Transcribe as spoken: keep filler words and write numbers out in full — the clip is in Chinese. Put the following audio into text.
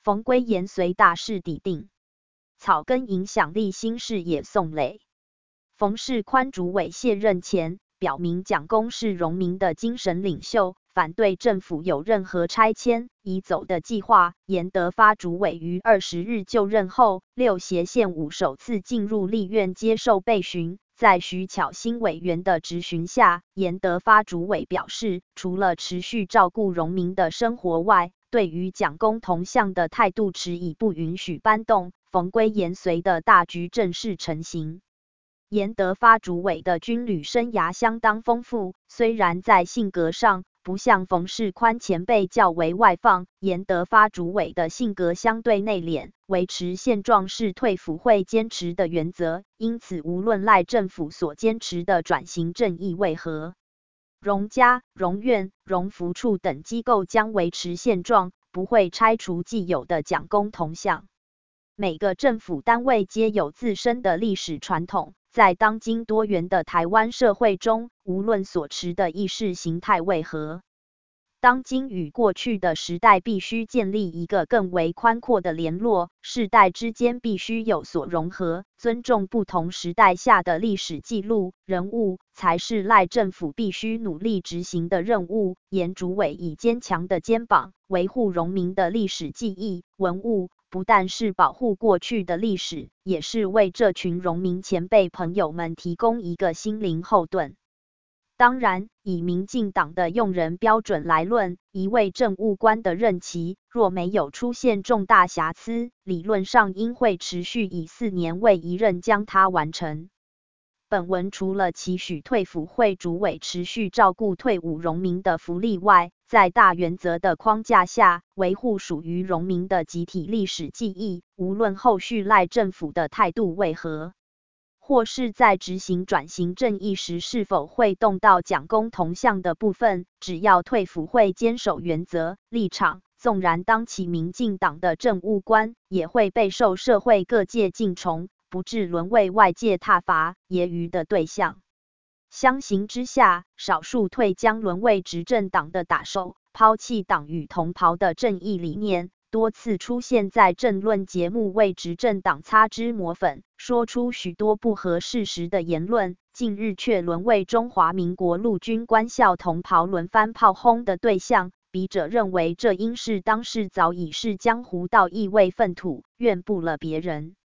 冯圭言随大势抵定，草根影响力新视野宋磊。冯世宽主委卸任前，表明蒋公是荣民的精神领袖，反对政府有任何拆迁移走的计划。严德发主委于二十日就任后，六协县五首次进入立院接受备询。在徐巧芯委员的质询下，严德发主委表示，除了持续照顾荣民的生活外，对于蒋公铜像的态度迟疑，不允许搬动，冯圭言随的大局正式成型。严德发主委的军旅生涯相当丰富，虽然在性格上不像冯世宽前辈较为外放，严德发主委的性格相对内敛，维持现状是退辅会坚持的原则，因此无论赖政府所坚持的转型正义为何，荣家、荣院、荣福处等机构将维持现状，不会拆除既有的蒋公铜像。每个政府单位皆有自身的历史传统，在当今多元的台湾社会中，无论所持的意识形态为何，当今与过去的时代必须建立一个更为宽阔的联络，世代之间必须有所融合，尊重不同时代下的历史记录、人物，才是赖政府必须努力执行的任务。严主委以坚强的肩膀维护荣民的历史记忆、文物，不但是保护过去的历史，也是为这群荣民前辈朋友们提供一个心灵后盾。当然，以民进党的用人标准来论，一位政务官的任期若没有出现重大瑕疵，理论上应会持续以四年为一任将它完成。本文除了期许退辅会主委持续照顾退伍荣民的福利外，在大原则的框架下，维护属于荣民的集体历史记忆，无论后续赖政府的态度为何，或是在执行转型正义时是否会动到蒋公铜像的部分，只要退辅会坚守原则立场，纵然当起民进党的政务官，也会备受社会各界敬崇，不致沦为外界挞伐揶揄的对象。相形之下，少数退将沦为执政党的打手，抛弃党与同袍的正义理念，多次出现在政论节目为执政党擦脂抹粉，说出许多不合事实的言论，近日却沦为中华民国陆军官校同袍轮番炮轰的对象。笔者认为，这应是当事早已是江湖道义为粪土，怨不了别人。